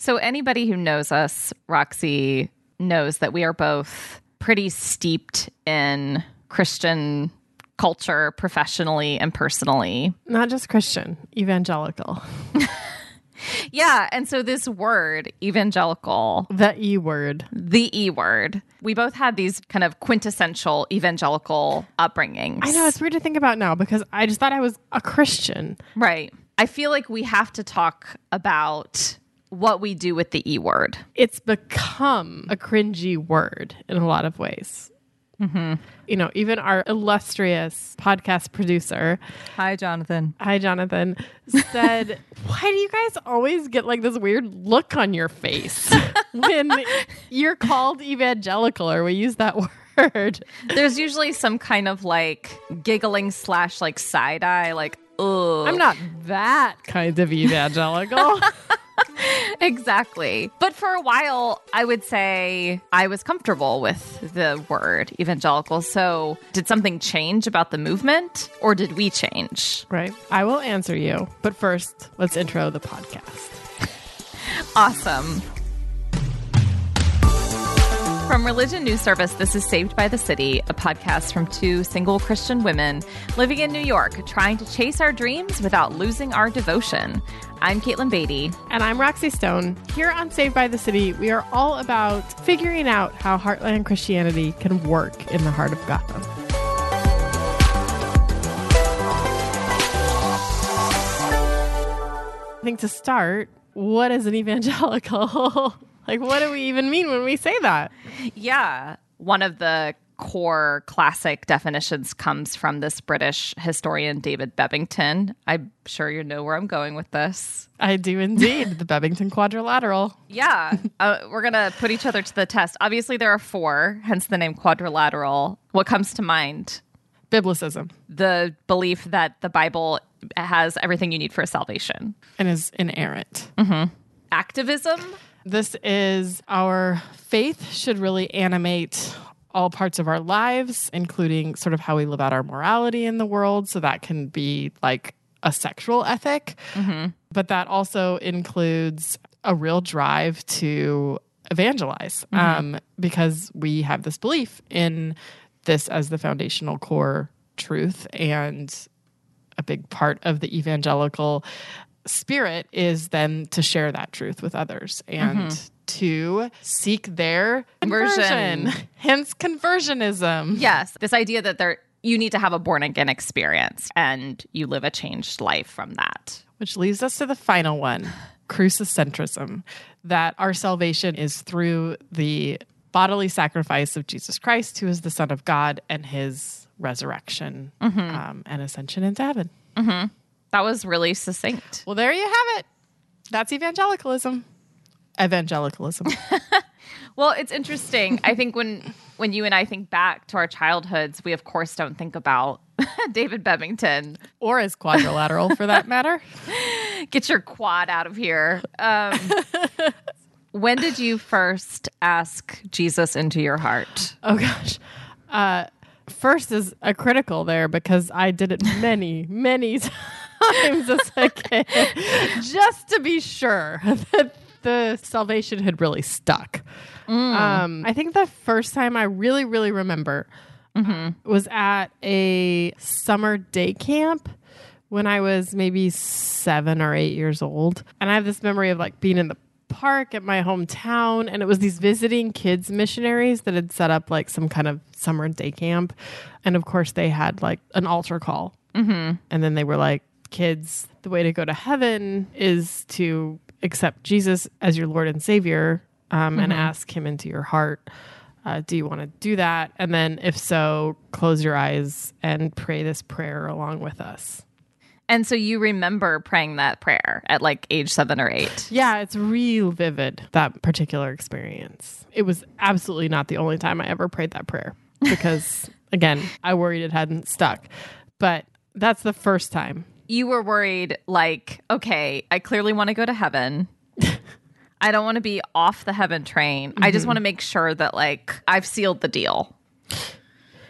So anybody who knows us, Roxy, knows that we are both pretty steeped in Christian culture professionally and personally. Not just Christian, evangelical. Yeah. And so this word, evangelical, The E word. the E word, we both had these kind of quintessential evangelical upbringings. I know, it's weird to think about now because I just thought I was a Christian. Right. I feel like we have to talk about what we do with the E word. It's become a cringy word in a lot of ways. Mm-hmm. You know, even our illustrious podcast producer, Hi, Jonathan. said, why do you guys always get like this weird look on your face when you're called evangelical or we use that word? There's usually some kind of like giggling / like side eye, like, ugh. I'm not that kind of evangelical. Exactly. But for a while, I would say I was comfortable with the word evangelical. So did something change about the movement or did we change? Right. I will answer you. But first, let's intro the podcast. Awesome. From Religion News Service, this is Saved by the City, a podcast from two single Christian women living in New York, trying to chase our dreams without losing our devotion. I'm Caitlin Beatty. And I'm Roxy Stone. Here on Saved by the City, we are all about figuring out how Heartland Christianity can work in the heart of Gotham. I think to start, what is an evangelical? Like, what do we even mean when we say that? Yeah. One of the core classic definitions comes from this British historian, David Bebbington. I'm sure you know where I'm going with this. I do indeed. The Bebbington Quadrilateral. Yeah. We're going to put each other to the test. Obviously, there are 4, hence the name quadrilateral. What comes to mind? Biblicism. The belief that the Bible has everything you need for salvation. And is inerrant. Mm-hmm. Activism. This is our faith should really animate all parts of our lives, including sort of how we live out our morality in the world. So that can be like a sexual ethic, but that also includes a real drive to evangelize because we have this belief in this as the foundational core truth. And a big part of the evangelical spirit is then to share that truth with others and to seek their conversion. Hence conversionism. Yes. This idea that you need to have a born again experience and you live a changed life from that. Which leads us to the final one, crucicentrism, that our salvation is through the bodily sacrifice of Jesus Christ, who is the Son of God, and his resurrection and ascension into heaven. Mm-hmm. That was really succinct. Well, there you have it. That's evangelicalism. Evangelicalism. Well, it's interesting. I think when you and I think back to our childhoods, we of course don't think about David Bebbington. Or as quadrilateral, for that matter. Get your quad out of here. When did you first ask Jesus into your heart? Oh, gosh. First is a critical there because I did it many, many times as a kid just to be sure that the salvation had really stuck. I think the first time I really, really remember was at a summer day camp when I was maybe 7 or 8 years old. And I have this memory of like being in the park at my hometown, and it was these visiting kids missionaries that had set up like some kind of summer day camp. And of course they had like an altar call. And then they were like, kids, the way to go to heaven is to accept Jesus as your Lord and Savior and ask him into your heart. Do you want to do that? And then if so, close your eyes and pray this prayer along with us. And so you remember praying that prayer at like age 7 or 8. Yeah, it's real vivid, that particular experience. It was absolutely not the only time I ever prayed that prayer because, again, I worried it hadn't stuck. But that's the first time. You were worried like, okay, I clearly want to go to heaven. I don't want to be off the heaven train. I just want to make sure that like I've sealed the deal.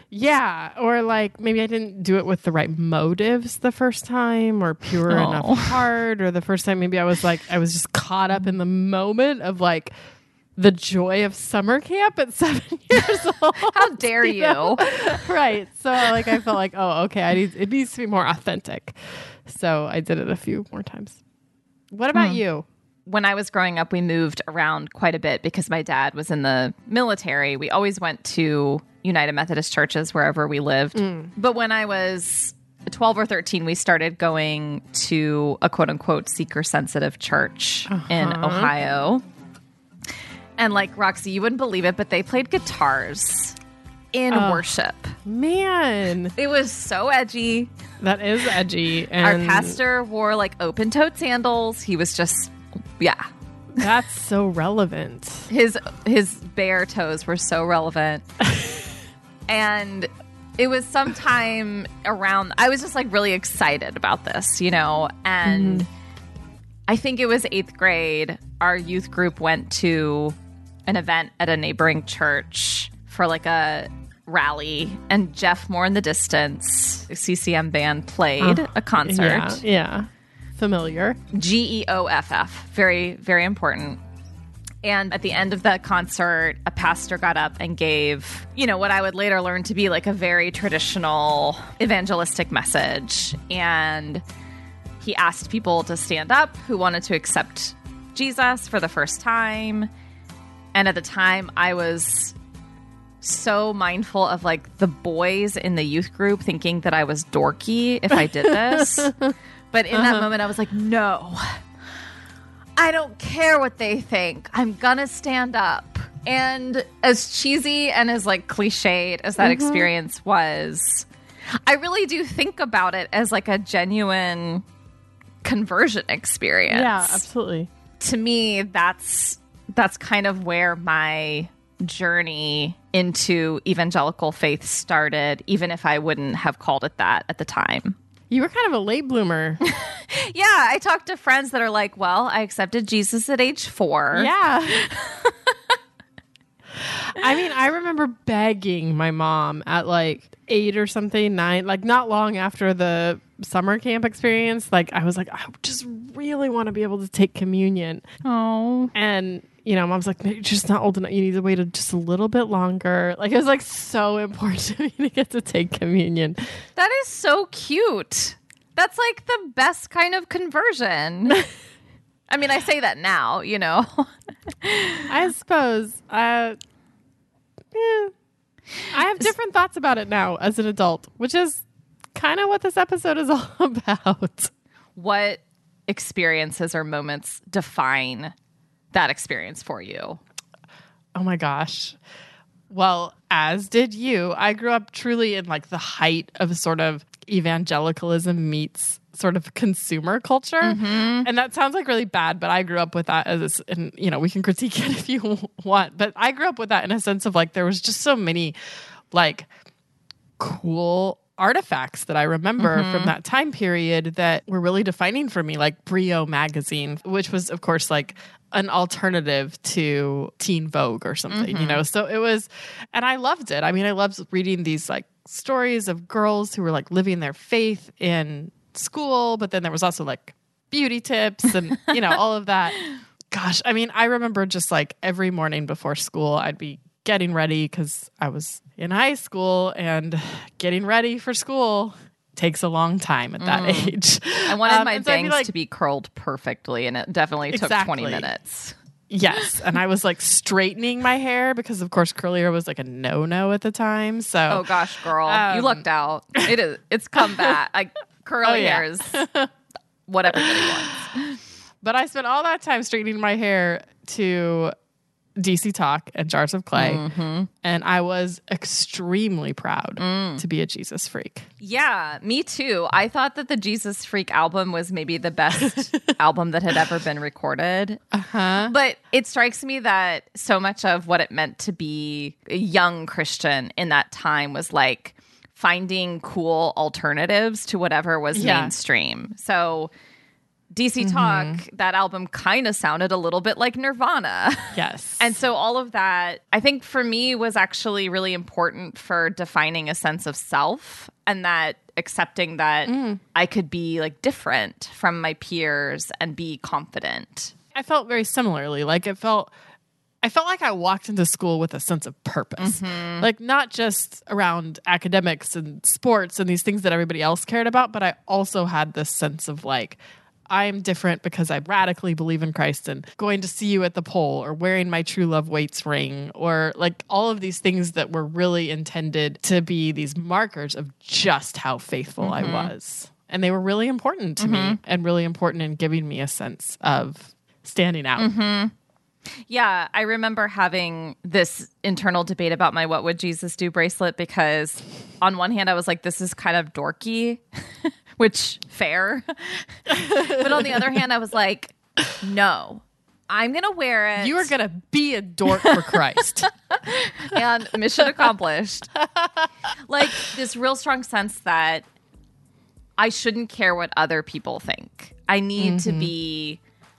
Yeah, or like maybe I didn't do it with the right motives the first time, or pure enough heart, or the first time maybe I was just caught up in the moment of like the joy of summer camp at 7 years old. How dare you? Right. So like I felt like, oh, okay, it needs to be more authentic. So I did it a few more times. What about you? When I was growing up, we moved around quite a bit because my dad was in the military. We always went to United Methodist churches wherever we lived. But when I was 12 or 13, we started going to a quote unquote seeker sensitive church in Ohio. And like, Roxy, you wouldn't believe it, but they played guitars in worship. Man. It was so edgy. That is edgy. And our pastor wore like open toed sandals. He was just, yeah. That's so relevant. His bare toes were so relevant. And it was sometime around, I was just like really excited about this, you know, and I think it was 8th grade. Our youth group went to an event at a neighboring church for like a rally, and Jeff Moore in the Distance, CCM band, played a concert. Yeah. Familiar. GEOFF. Very, very important. And at the end of that concert, a pastor got up and gave, you know, what I would later learn to be like a very traditional evangelistic message. And he asked people to stand up who wanted to accept Jesus for the first time. And at the time, I was so mindful of like the boys in the youth group thinking that I was dorky if I did this. But in that moment, I was like, no, I don't care what they think. I'm gonna stand up. And as cheesy and as like cliched as that experience was, I really do think about it as like a genuine conversion experience. Yeah, absolutely. To me, that's kind of where my journey into evangelical faith started, even if I wouldn't have called it that at the time. You were kind of a late bloomer. Yeah, I talked to friends that are like, well, I accepted Jesus at age 4. Yeah. I mean, I remember begging my mom at like 8 or something, 9, like not long after the summer camp experience. Like I was like, I just really want to be able to take communion. Oh. And, you know, mom's like, you're just not old enough. You need to wait just a little bit longer. Like it was like so important to me to get to take communion. That is so cute. That's like the best kind of conversion. I mean, I say that now, you know. I suppose. I have different thoughts about it now as an adult, which is kind of what this episode is all about. What experiences or moments define that experience for you? Oh my gosh. Well, as did you. I grew up truly in like the height of sort of evangelicalism meets sort of consumer culture. And that sounds like really bad, but I grew up with that as, and you know, we can critique it if you want, but I grew up with that in a sense of like, there was just so many like cool artifacts that I remember from that time period that were really defining for me, like Brio magazine, which was of course like an alternative to Teen Vogue or something, you know? So it was, and I loved it. I mean, I loved reading these like stories of girls who were like living their faith in school, but then there was also like beauty tips and, you know, all of that. Gosh, I mean, I remember just like every morning before school, I'd be getting ready because I was in high school, and getting ready for school takes a long time at that age. I wanted my bangs to be curled perfectly, and it definitely took 20 minutes. Yes. And I was like straightening my hair because of course curly hair was like a no-no at the time. So oh gosh, girl, you lucked out. It's come back. Like curly hair is what everybody wants. But I spent all that time straightening my hair to DC Talk and Jars of Clay. And I was extremely proud to be a Jesus freak. Yeah, me too. I thought that the Jesus Freak album was maybe the best album that had ever been recorded. But it strikes me that so much of what it meant to be a young Christian in that time was like finding cool alternatives to whatever was mainstream. So DC Talk, that album kind of sounded a little bit like Nirvana. Yes. And so all of that, I think for me, was actually really important for defining a sense of self, and that accepting that I could be like different from my peers and be confident. I felt very similarly. Like I felt like I walked into school with a sense of purpose. Like not just around academics and sports and these things that everybody else cared about, but I also had this sense of like, I'm different because I radically believe in Christ and going to see you at the pole or wearing my True Love Waits ring or like all of these things that were really intended to be these markers of just how faithful I was. And they were really important to me and really important in giving me a sense of standing out. Yeah, I remember having this internal debate about my What Would Jesus Do bracelet, because on one hand I was like, this is kind of dorky, which fair. But on the other hand, I was like, no, I'm going to wear it. You are going to be a dork for Christ. And mission accomplished. Like this real strong sense that I shouldn't care what other people think. I need to be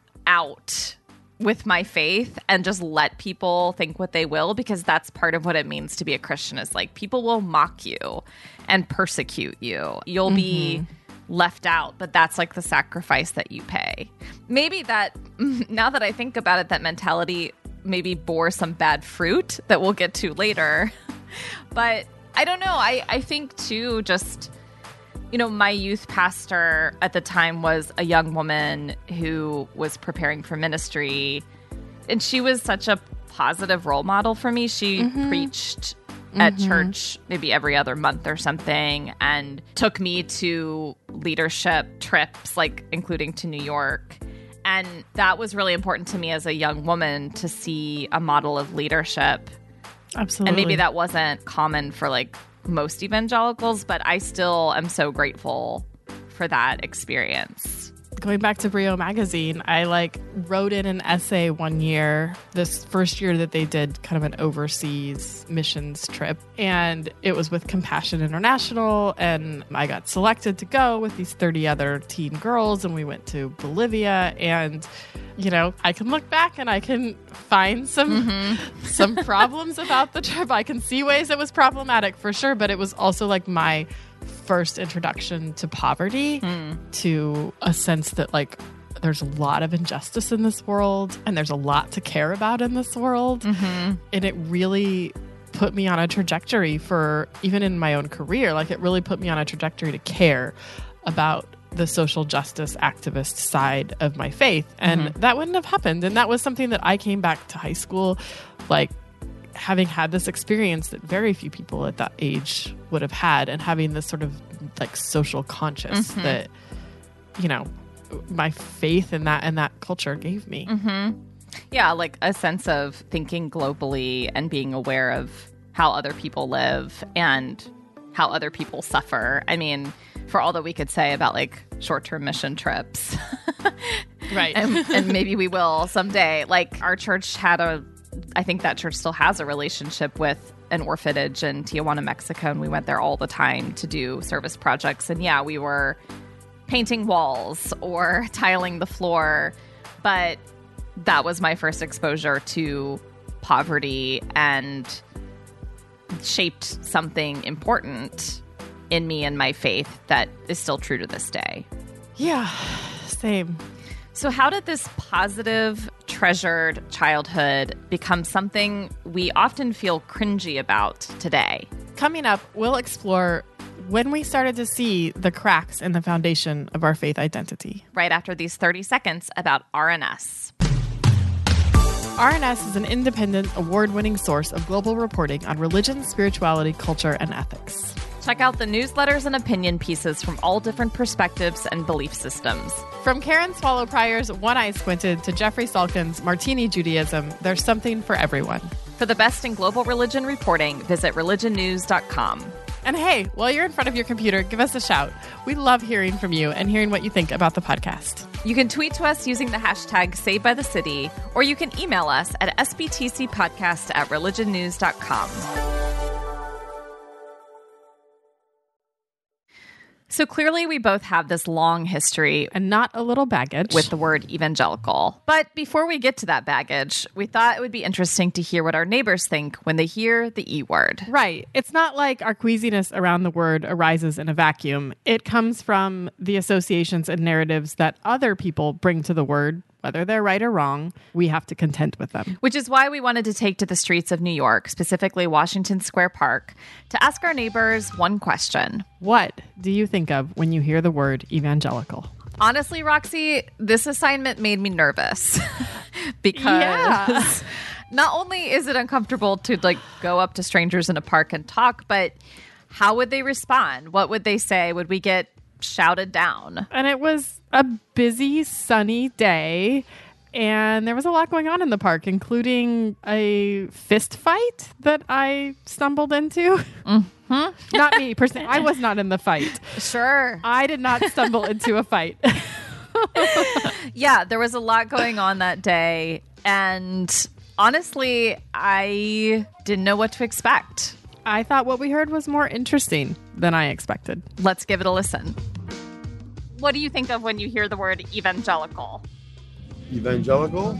out with my faith and just let people think what they will, because that's part of what it means to be a Christian, is like people will mock you and persecute you. You'll be left out, but that's like the sacrifice that you pay. Maybe that, now that I think about it, that mentality maybe bore some bad fruit that we'll get to later. But I don't know. I think too, just, you know, my youth pastor at the time was a young woman who was preparing for ministry, and she was such a positive role model for me. She preached at church maybe every other month or something, and took me to leadership trips, like including to New York. And that was really important to me as a young woman, to see a model of leadership. Absolutely. And maybe that wasn't common for like most evangelicals, but I still am so grateful for that experience. Going back to Brio Magazine, I like wrote in an essay one year, this first year that they did kind of an overseas missions trip. And it was with Compassion International. And I got selected to go with these 30 other teen girls. And we went to Bolivia. And, you know, I can look back and I can find some problems about the trip. I can see ways it was problematic for sure. But it was also like my first introduction to poverty, to a sense that like there's a lot of injustice in this world and there's a lot to care about in this world. And it really put me on a trajectory for, even in my own career, like it really put me on a trajectory to care about the social justice activist side of my faith. And that wouldn't have happened. And that was something that I came back to high school, like having had this experience that very few people at that age would have had, and having this sort of like social conscience that, you know, my faith in that culture gave me. Yeah, like a sense of thinking globally and being aware of how other people live and how other people suffer. I mean, for all that we could say about like short-term mission trips. Right. and maybe we will someday. Like our church I think that church still has a relationship with an orphanage in Tijuana, Mexico, and we went there all the time to do service projects. And yeah, we were painting walls or tiling the floor, but that was my first exposure to poverty and shaped something important in me and my faith that is still true to this day. Yeah, same. So how did this positive, treasured childhood become something we often feel cringy about today? Coming up, we'll explore when we started to see the cracks in the foundation of our faith identity. Right after these 30 seconds about RNS. RNS is an independent, award-winning source of global reporting on religion, spirituality, culture, and ethics. Check out the newsletters and opinion pieces from all different perspectives and belief systems. From Karen Swallow Prior's One Eye Squinted to Jeffrey Salkin's Martini Judaism, there's something for everyone. For the best in global religion reporting, visit religionnews.com. And hey, while you're in front of your computer, give us a shout. We love hearing from you and hearing what you think about the podcast. You can tweet to us using the hashtag SavedByTheCity, or you can email us at sbtcpodcast@religionnews.com. So clearly we both have this long history And not a little baggage. with the word evangelical. But before we get to that baggage, we thought it would be interesting to hear what our neighbors think when they hear the E word. Right. It's not like our queasiness around the word arises in a vacuum. It comes from the associations and narratives that other people bring to the word. Whether they're right or wrong, we have to contend with them. Which is why we wanted to take to the streets of New York, specifically Washington Square Park, to ask our neighbors one question. What do you think of when you hear the word evangelical? Honestly, Roxy, this assignment made me nervous because not only is it uncomfortable to go up to strangers in a park and talk, but how would they respond? What would they say? Would we get shouted down? And it was a busy, sunny day, and there was a lot going on in the park, including a fist fight that I stumbled into. Mm-hmm. Not me, personally. I was not in the fight. Sure. I did not stumble into a fight. Yeah, there was a lot going on that day, and honestly, I didn't know what to expect. I thought what we heard was more interesting than I expected. Let's give it a listen. What do you think of when you hear the word evangelical? Evangelical?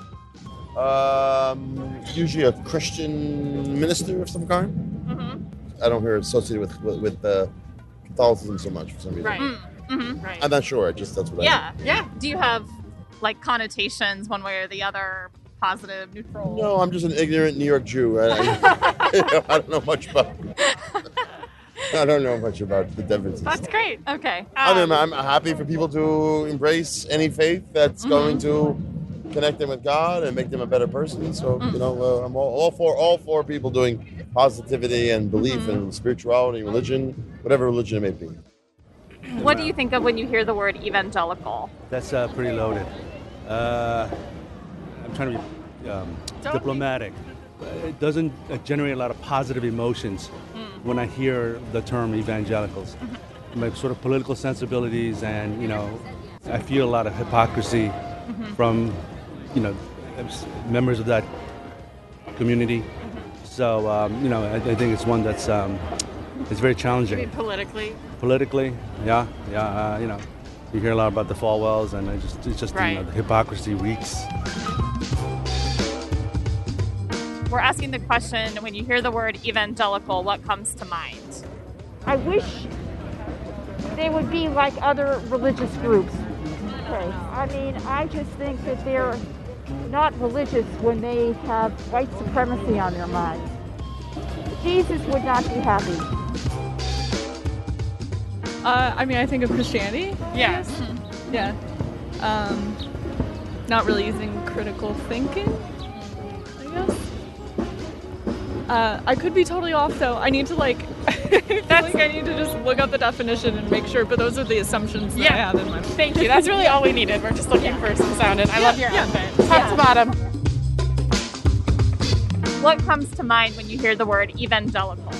Usually a Christian minister of some kind. Mm-hmm. I don't hear it associated with Catholicism so much for some reason. Right. Mm-hmm. I'm not sure. That's what I mean. Yeah. Do you have connotations one way or the other? Positive, neutral? No, I'm just an ignorant New York Jew. I don't know much about. I don't know much about the differences. That's great. Okay. I'm happy for people to embrace any faith that's going to connect them with God and make them a better person. So I'm all for people doing positivity and belief in spirituality, religion, whatever religion it may be. What do you think of when you hear the word evangelical? That's pretty loaded. I'm trying to be diplomatic. It doesn't generate a lot of positive emotions when I hear the term evangelicals. My sort of political sensibilities, and I feel a lot of hypocrisy from members of that community. So I think it's one that's it's very challenging. You mean politically? Politically, yeah. You hear a lot about the Falwells, and it's just Right. The hypocrisy reeks. We're asking the question, when you hear the word evangelical, what comes to mind? I wish they would be like other religious groups. Okay. I mean, I just think that they're not religious when they have white supremacy on their minds. Jesus would not be happy. I think of Christianity. Yeah. Yeah. Not really using critical thinking, I guess. I could be totally off though. I need to I need to just look up the definition and make sure, but those are the assumptions that I have in my mind. Thank you. That's really all we needed. We're just looking for some sound, and I love your outfit. Top to bottom. What comes to mind when you hear the word evangelical?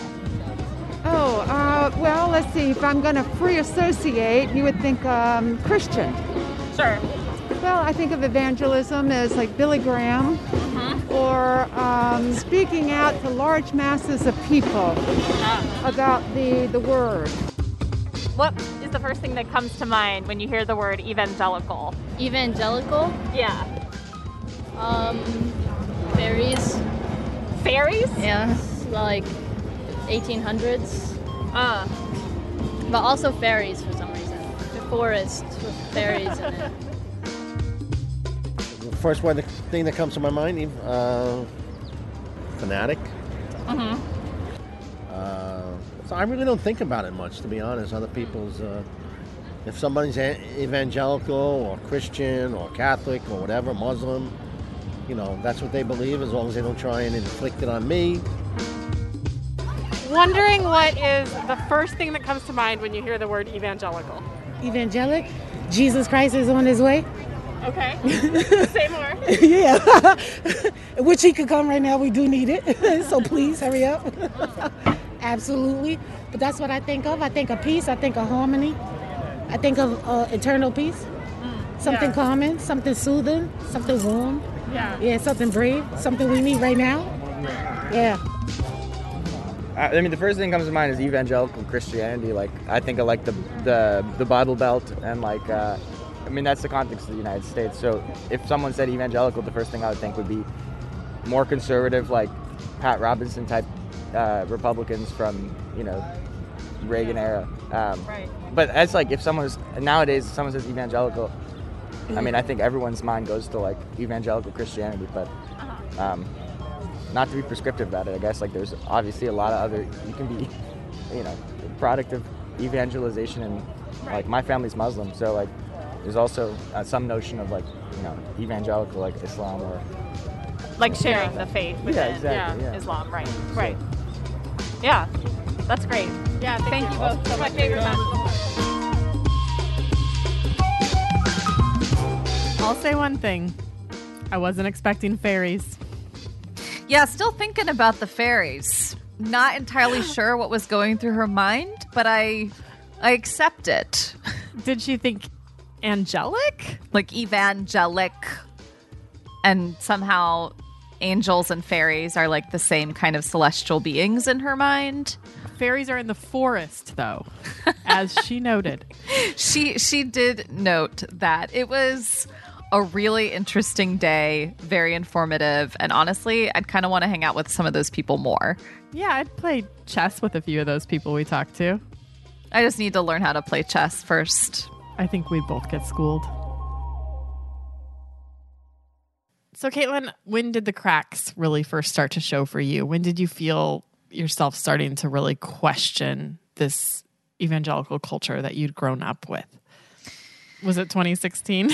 Well, let's see. If I'm going to free associate, you would think Christian. Sure. Well, I think of evangelism as like Billy Graham, or speaking out to large masses of people about the word. What is the first thing that comes to mind when you hear the word evangelical? Evangelical? Yeah. Fairies. Fairies? Yeah, like 1800s. But also fairies for some reason. The forest with fairies in it. The first thing that comes to my mind, fanatic. So I really don't think about it much, to be honest. Other people's, if somebody's evangelical or Christian or Catholic or whatever, Muslim, that's what they believe, as long as they don't try and inflict it on me. Wondering what is the first thing that comes to mind when you hear the word evangelical? Evangelic? Jesus Christ is on his way. Okay. Say more. Yeah. Which he could come right now. We do need it. So please hurry up. Absolutely. But that's what I think of. I think of peace. I think of harmony. I think of eternal peace. Something calming, something soothing, something warm. Yeah. Yeah, something brave, something we need right now. Yeah. I mean, the first thing that comes to mind is evangelical Christianity. Like, I think of like the Bible Belt and like, I mean, that's the context of the United States. So if someone said evangelical, the first thing I would think would be more conservative, like Pat Robinson type Republicans from, you know, Reagan era. Right. But that's like, if nowadays someone says evangelical, I mean, I think everyone's mind goes to like evangelical Christianity, but not to be prescriptive about it, I guess. Like, there's obviously a lot of other, you can be, you know, product of evangelization, and like my family's Muslim, so like there's also some notion of like, you know, evangelical, like Islam, or like sharing the faith within Islam, right? Right. Yeah, that's great. Yeah, thank you both. That's my favorite festival. I'll say one thing. I wasn't expecting fairies. Yeah, still thinking about the fairies. Not entirely sure what was going through her mind, but I accept it. Did she think angelic? Like evangelic, and somehow angels and fairies are like the same kind of celestial beings in her mind. Fairies are in the forest, though, as she noted. She did note that. It was a really interesting day, very informative, and honestly, I'd kind of want to hang out with some of those people more. Yeah, I'd play chess with a few of those people we talked to. I just need to learn how to play chess first. I think we'd both get schooled. So, Caitlin, when did the cracks really first start to show for you? When did you feel yourself starting to really question this evangelical culture that you'd grown up with? Was it 2016?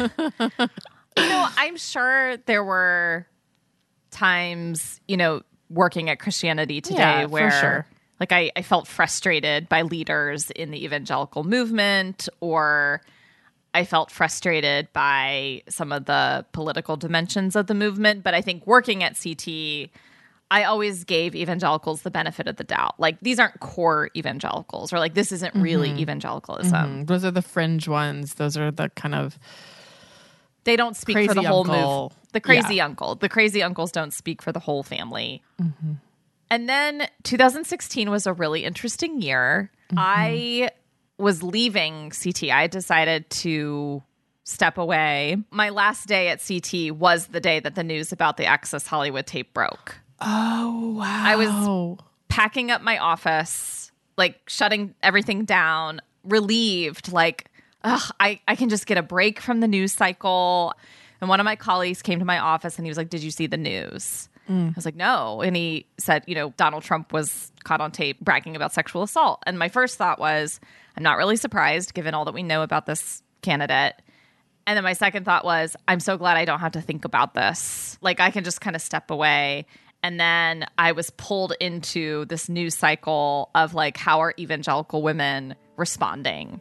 I'm sure there were times, working at Christianity Today where for sure. Like I felt frustrated by leaders in the evangelical movement, or I felt frustrated by some of the political dimensions of the movement. But I think working at CT, I always gave evangelicals the benefit of the doubt. Like, these aren't core evangelicals, or like, this isn't really evangelicalism. Mm-hmm. Those are the fringe ones. Those are the kind of... They don't speak for the whole uncle. move. The crazy uncle. The crazy uncles don't speak for the whole family. Mm-hmm. And then 2016 was a really interesting year. Mm-hmm. I was leaving CT. I decided to step away. My last day at CT was the day that the news about the Access Hollywood tape broke. Oh, wow. I was packing up my office, like shutting everything down, relieved, like, I can just get a break from the news cycle. And one of my colleagues came to my office and he was like, "Did you see the news?" I was like, "No." And he said, Donald Trump was caught on tape bragging about sexual assault. And my first thought was, I'm not really surprised given all that we know about this candidate. And then my second thought was, I'm so glad I don't have to think about this. Like, I can just kind of step away. And then I was pulled into this news cycle of like, how are evangelical women responding?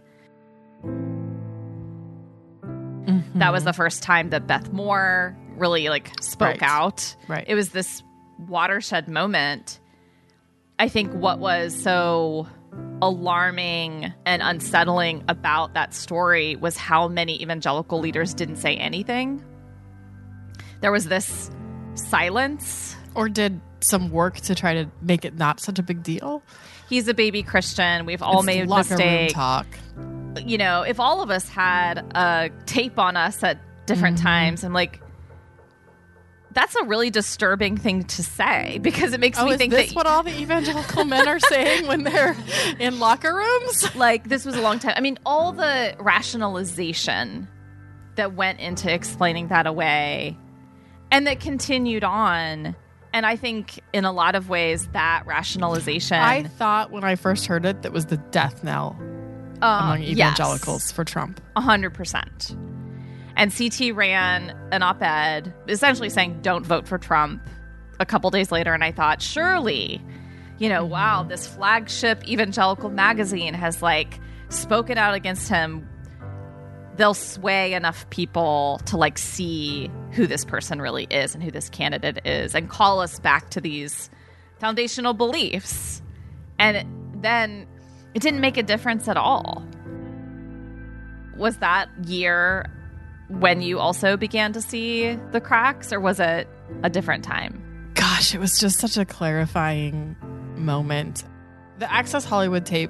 Mm-hmm. That was the first time that Beth Moore really like spoke out. Right. It was this watershed moment. I think what was so alarming and unsettling about that story was how many evangelical leaders didn't say anything. There was this silence. Or did some work to try to make it not such a big deal. He's a baby Christian. We've all made mistakes. Talk. If all of us had a tape on us at different times, I'm like, that's a really disturbing thing to say, because it makes me think is this what all the evangelical men are saying when they're in locker rooms? Like, this was a long time. I mean, all the rationalization that went into explaining that away and that continued on. And I think in a lot of ways that rationalization... I thought when I first heard it, that was the death knell among evangelicals for Trump. 100%. And CT ran an op-ed essentially saying, don't vote for Trump, a couple days later. And I thought, surely, wow, this flagship evangelical magazine has like spoken out against him. They'll sway enough people to like see who this person really is and who this candidate is and call us back to these foundational beliefs. And then it didn't make a difference at all. Was that year when you also began to see the cracks, or was it a different time? Gosh, it was just such a clarifying moment. The Access Hollywood tape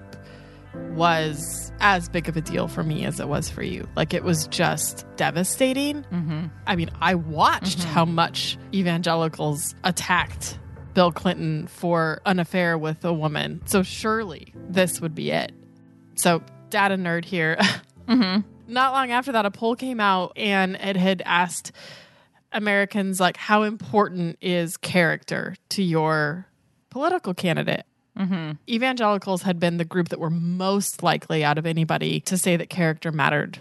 was as big of a deal for me as it was for you. Like, it was just devastating. I mean, I watched how much evangelicals attacked Bill Clinton for an affair with a woman. So surely this would be it. So, data nerd here. Not long after that, a poll came out and it had asked Americans, like, how important is character to your political candidate? Evangelicals had been the group that were most likely out of anybody to say that character mattered.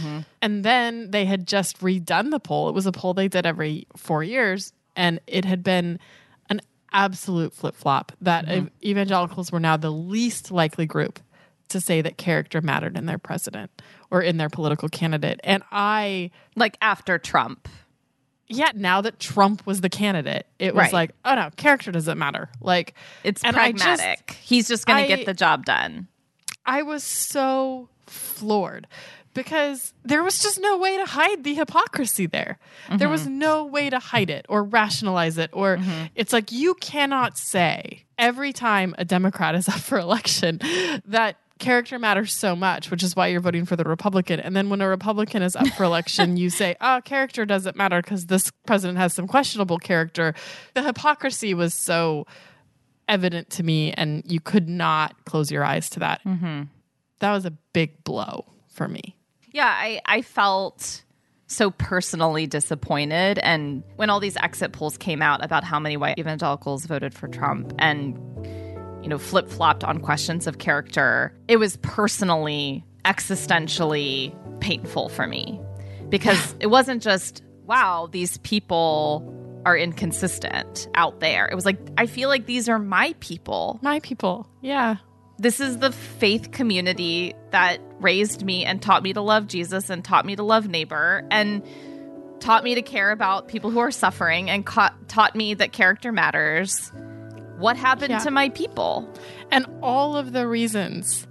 And then they had just redone the poll. It was a poll they did every 4 years, and it had been an absolute flip-flop that evangelicals were now the least likely group to say that character mattered in their president or in their political candidate. And like after Trump. Yeah, now that Trump was the candidate, it was like, oh no, character doesn't matter. Like, it's pragmatic. He's just going to get the job done. I was so floored because there was just no way to hide the hypocrisy there. There was no way to hide it or rationalize it. Or it's like, you cannot say every time a Democrat is up for election that character matters so much, which is why you're voting for the Republican. And then when a Republican is up for election, you say, oh, character doesn't matter because this president has some questionable character. The hypocrisy was so evident to me, and you could not close your eyes to that. That was a big blow for me. Yeah, I felt so personally disappointed. And when all these exit polls came out about how many white evangelicals voted for Trump and flip-flopped on questions of character, it was personally, existentially painful for me. Because it wasn't just, wow, these people are inconsistent out there. It was like, I feel like these are my people. My people, yeah. This is the faith community that raised me and taught me to love Jesus and taught me to love neighbor and taught me to care about people who are suffering and taught me that character matters. What happened to my people? And all of the reasons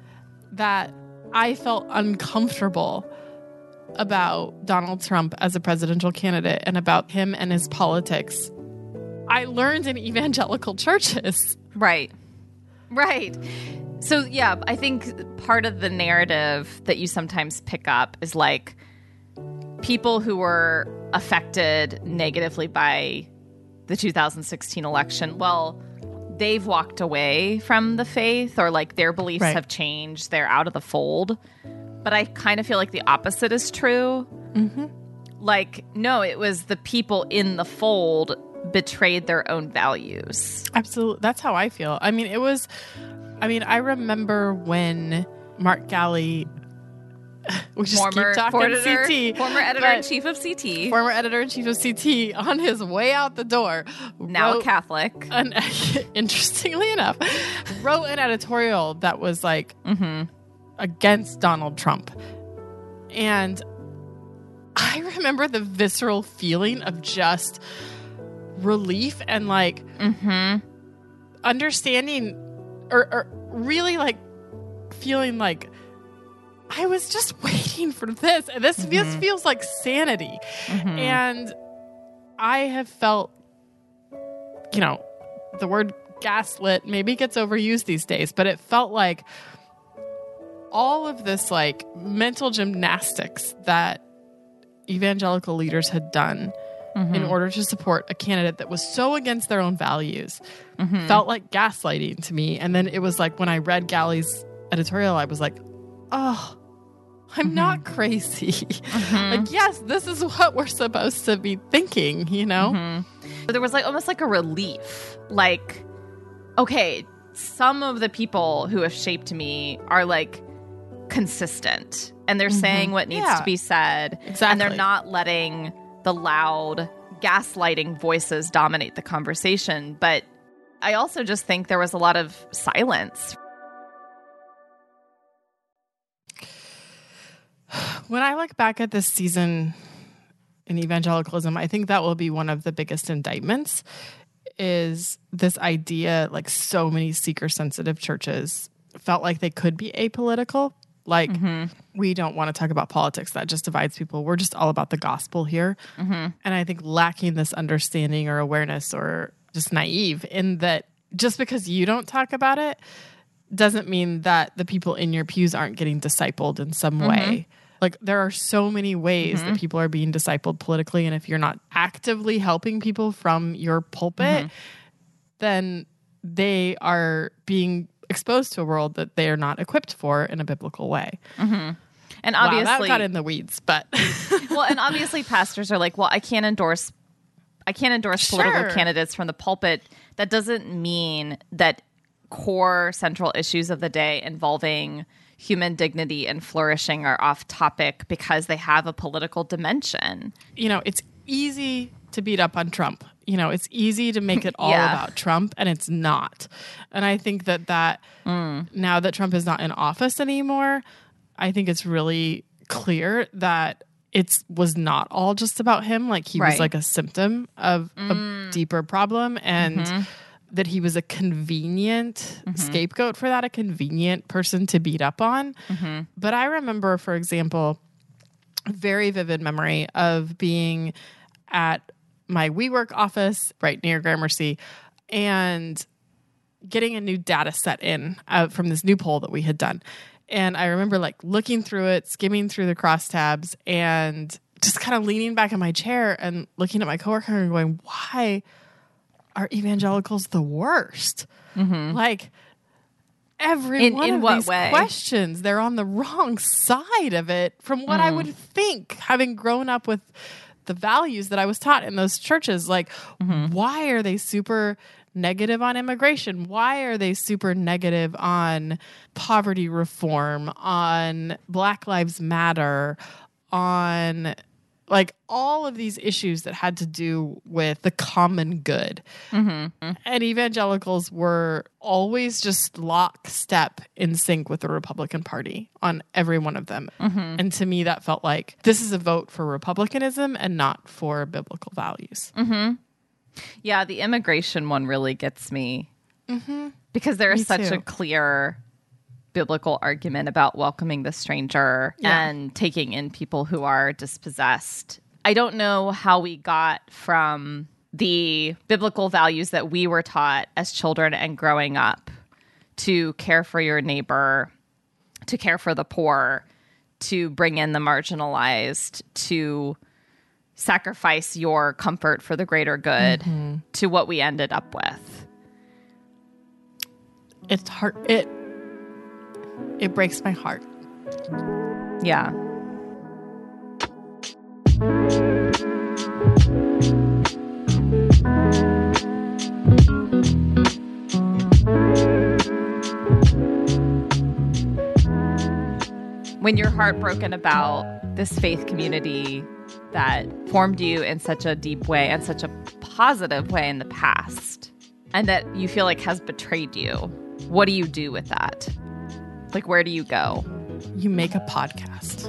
that I felt uncomfortable about Donald Trump as a presidential candidate and about him and his politics, I learned in evangelical churches. Right. So, yeah, I think part of the narrative that you sometimes pick up is like people who were affected negatively by the 2016 election, well, they've walked away from the faith or like their beliefs have changed. They're out of the fold. But I kind of feel like the opposite is true. Like, no, it was the people in the fold betrayed their own values. Absolutely. That's how I feel. I remember when Mark Galli, we just keep talking CT. Former editor-in-chief of CT. Former editor-in-chief of CT, on his way out the door. Now Catholic. Interestingly enough, wrote an editorial that was like against Donald Trump. And I remember the visceral feeling of just relief and like understanding or really like feeling like I was just waiting for this. And this feels like sanity. And I have felt, the word gaslit maybe gets overused these days, but it felt like all of this like mental gymnastics that evangelical leaders had done in order to support a candidate that was so against their own values felt like gaslighting to me. And then it was like when I read Galli's editorial, I was like, oh, I'm not crazy. Like, yes, this is what we're supposed to be thinking, But there was like almost like a relief. Like, okay, some of the people who have shaped me are like consistent and they're saying what needs to be said. Exactly. And they're not letting the loud gaslighting voices dominate the conversation. But I also just think there was a lot of silence. When I look back at this season in evangelicalism, I think that will be one of the biggest indictments is this idea, like so many seeker-sensitive churches felt like they could be apolitical. Like, we don't want to talk about politics. That just divides people. We're just all about the gospel here. And I think lacking this understanding or awareness or just naive in that just because you don't talk about it doesn't mean that the people in your pews aren't getting discipled in some way. Like, there are so many ways that people are being discipled politically, and if you're not actively helping people from your pulpit, then they are being exposed to a world that they are not equipped for in a biblical way. And obviously, that got in the weeds, but well, and obviously pastors are like, well, I can't endorse political candidates from the pulpit. That doesn't mean that core central issues of the day involving human dignity and flourishing are off topic because they have a political dimension. You know, it's easy to beat up on Trump. You know, it's easy to make it all about Trump, and it's not. And I think that now that Trump is not in office anymore, I think it's really clear that it was not all just about him. Like, he was like a symptom of a deeper problem, and that he was a convenient scapegoat for that, a convenient person to beat up on. But I remember, for example, a very vivid memory of being at my WeWork office right near Gramercy and getting a new data set in from this new poll that we had done. And I remember like looking through it, skimming through the crosstabs, and just kind of leaning back in my chair and looking at my coworker and going, why are evangelicals the worst? Like, every one of these questions, they're on the wrong side of it from what I would think, having grown up with the values that I was taught in those churches. Like, why are they super negative on immigration? Why are they super negative on poverty reform, on Black Lives Matter, on like all of these issues that had to do with the common good? And evangelicals were always just lockstep in sync with the Republican Party on every one of them. And to me, that felt like this is a vote for Republicanism and not for biblical values. Yeah, the immigration one really gets me because there is such a clear biblical argument about welcoming the stranger and taking in people who are dispossessed. I don't know how we got from the biblical values that we were taught as children and growing up to care for your neighbor, to care for the poor, to bring in the marginalized, to sacrifice your comfort for the greater good, to what we ended up with. It's hard. It breaks my heart. Yeah. When you're heartbroken about this faith community that formed you in such a deep way and such a positive way in the past, and that you feel like has betrayed you, what do you do with that? Like, where do you go? You make a podcast.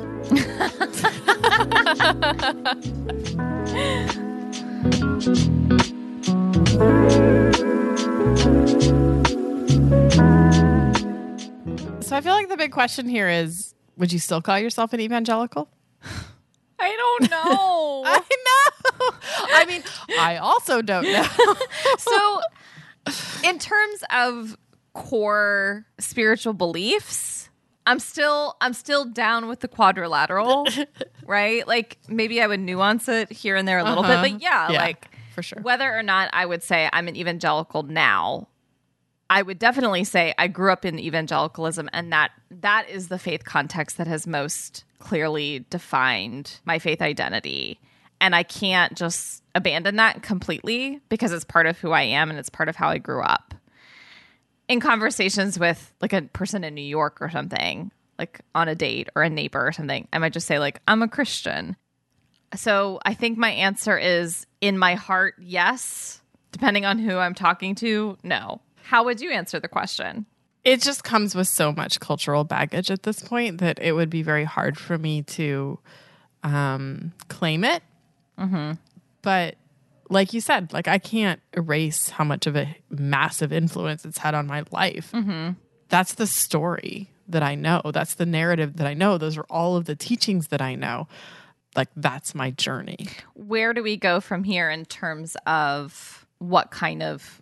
So I feel like the big question here is, would you still call yourself an evangelical? I don't know. I know. I mean, I also don't know. So, in terms of core spiritual beliefs, I'm still down with the quadrilateral, right? Like, maybe I would nuance it here and there a little bit, but yeah, like, for sure. Whether or not I would say I'm an evangelical now, I would definitely say I grew up in evangelicalism, and that is the faith context that has most clearly defined my faith identity. And I can't just abandon that completely because it's part of who I am and it's part of how I grew up. In conversations with like a person in New York or something, like on a date or a neighbor or something, I might just say like, I'm a Christian. So I think my answer is, in my heart, yes. Depending on who I'm talking to, no. How would you answer the question? It just comes with so much cultural baggage at this point that it would be very hard for me to claim it. But like you said, like, I can't erase how much of a massive influence it's had on my life. That's the story that I know. That's the narrative that I know. Those are all of the teachings that I know. Like, that's my journey. Where do we go from here in terms of what kind of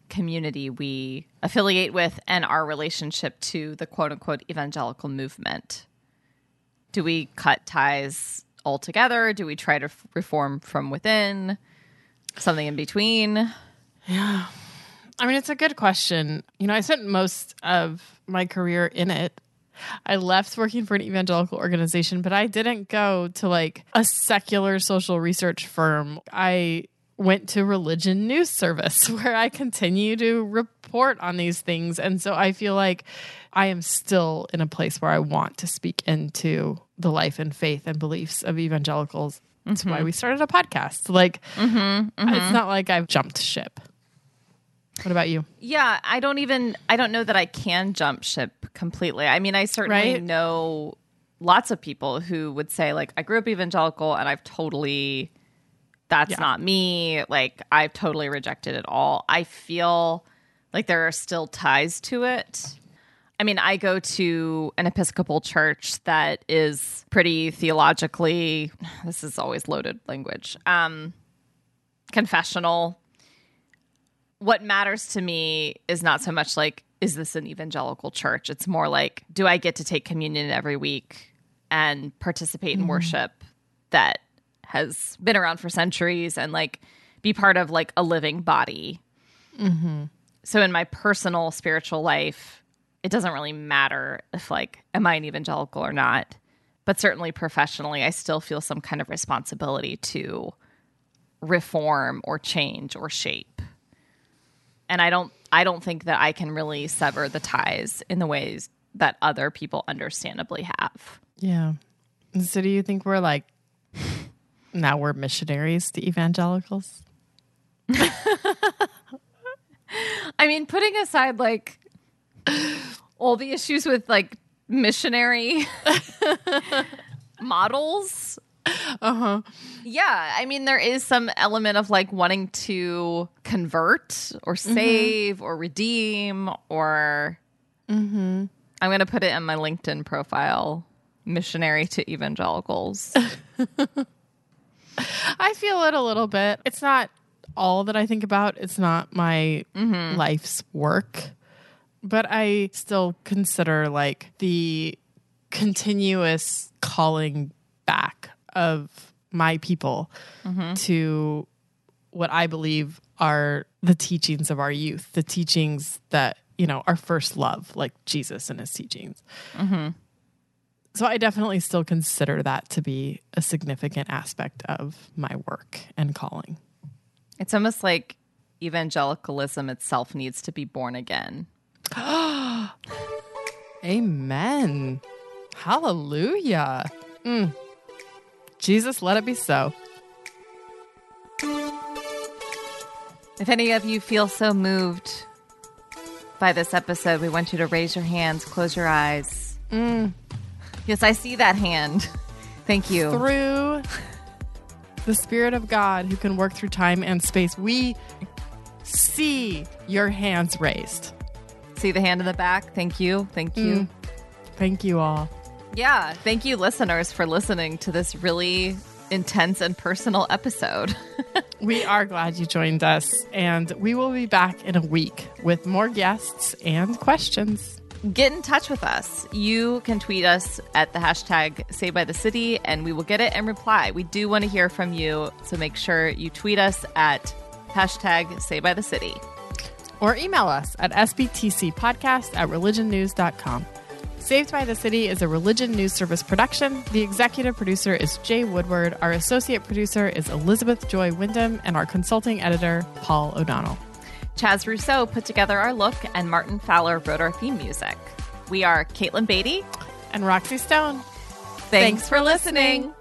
community we affiliate with and our relationship to the quote-unquote evangelical movement. Do we cut ties altogether? Do we try to reform from within? Something in between? Yeah. I mean, it's a good question. I spent most of my career in it. I left working for an evangelical organization, but I didn't go to like a secular social research firm. I went to Religion News Service where I continue to report on these things. And so I feel like I am still in a place where I want to speak into the life and faith and beliefs of evangelicals. That's why we started a podcast. Like, it's not like I've jumped ship. What about you? Yeah, I don't know that I can jump ship completely. I mean, I certainly know lots of people who would say, like, I grew up evangelical and that's not me. Like, I've totally rejected it all. I feel like there are still ties to it. I mean, I go to an Episcopal church that is pretty theologically, this is always loaded language, confessional. What matters to me is not so much like, is this an evangelical church? It's more like, do I get to take communion every week and participate in worship that has been around for centuries and like be part of like a living body? So in my personal spiritual life, it doesn't really matter if like, am I an evangelical or not? But certainly professionally, I still feel some kind of responsibility to reform or change or shape. And I don't think that I can really sever the ties in the ways that other people understandably have. Yeah. So do you think we're like, now we're missionaries to evangelicals? I mean, putting aside like all the issues with like missionary models. Yeah, I mean, there is some element of like wanting to convert or save or redeem or I'm going to put it in my LinkedIn profile, missionary to evangelicals. I feel it a little bit. It's not all that I think about. It's not my life's work, but I still consider like the continuous calling back of my people to what I believe are the teachings of our youth, the teachings that, our first love, like Jesus and his teachings. So I definitely still consider that to be a significant aspect of my work and calling. It's almost like evangelicalism itself needs to be born again. Amen. Hallelujah. Jesus, let it be so. If any of you feel so moved by this episode, we want you to raise your hands, close your eyes. Yes, I see that hand. Thank you. Through the Spirit of God who can work through time and space, we see your hands raised. See the hand in the back? Thank you. Thank you. Thank you all. Yeah. Thank you, listeners, for listening to this really intense and personal episode. We are glad you joined us, and we will be back in a week with more guests and questions. Get in touch with us. You can tweet us at the hashtag SavedByTheCity, and we will get it and reply. We do want to hear from you, so make sure you tweet us at hashtag SavedByTheCity. Or email us at sbtcpodcast@religionnews.com. Saved by the City is a Religion News Service production. The executive producer is Jay Woodward. Our associate producer is Elizabeth Joy Wyndham, and our consulting editor, Paul O'Donnell. Chaz Rousseau put together our look, and Martin Fowler wrote our theme music. We are Caitlin Beatty and Roxy Stone. Thanks for listening.